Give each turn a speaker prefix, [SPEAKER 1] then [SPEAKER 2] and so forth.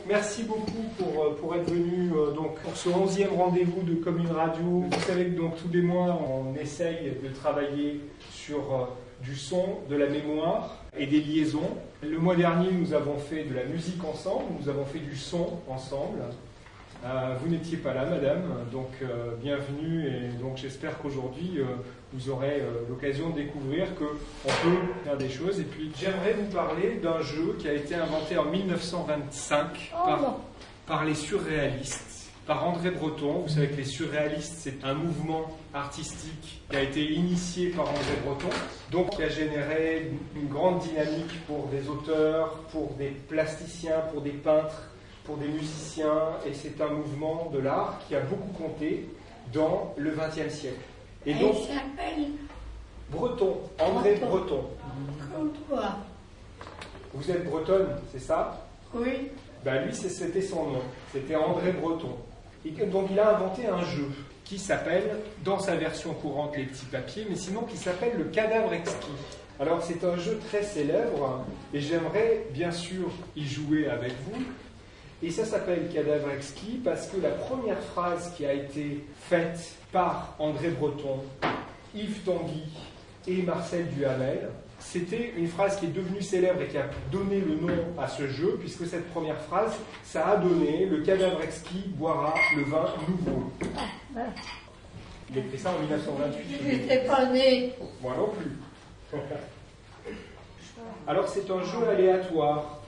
[SPEAKER 1] merci beaucoup pour être venu donc, pour ce 11e rendez-vous de Commune Radio. Vous savez que donc, tous les mois, on essaye de travailler sur du son, de la mémoire et des liaisons. Le mois dernier, nous avons fait de la musique ensemble, nous avons fait du son ensemble. Vous n'étiez pas là, madame, donc bienvenue, et donc j'espère qu'aujourd'hui vous aurez l'occasion de découvrir qu'on peut faire des choses. Et puis j'aimerais vous parler d'un jeu qui a été inventé en 1925 par les surréalistes, par André Breton. Vous savez que les surréalistes, c'est un mouvement artistique qui a été initié par André Breton, donc qui a généré une grande dynamique pour des auteurs, pour des plasticiens, pour des peintres, pour des musiciens, et c'est un mouvement de l'art qui a beaucoup compté dans le XXe siècle. Et donc,
[SPEAKER 2] il s'appelle
[SPEAKER 1] Breton, André Breton.
[SPEAKER 2] Comme toi.
[SPEAKER 1] Vous êtes bretonne, c'est ça?
[SPEAKER 2] Oui.
[SPEAKER 1] Ben lui, c'était son nom, c'était André Breton. Et donc il a inventé un jeu qui s'appelle, dans sa version courante, les petits papiers, mais sinon qui s'appelle le cadavre exquis. Alors c'est un jeu très célèbre, et j'aimerais bien sûr y jouer avec vous. Et ça s'appelle Cadavre exquis parce que la première phrase qui a été faite par André Breton, Yves Tanguy et Marcel Duhamel, c'était une phrase qui est devenue célèbre et qui a donné le nom à ce jeu, puisque cette première phrase, ça a donné « Le cadavre exquis boira le vin nouveau ». Il a écrit ça en 1928.
[SPEAKER 2] Je n'étais pas né.
[SPEAKER 1] Moi non plus. Alors c'est un jeu aléatoire.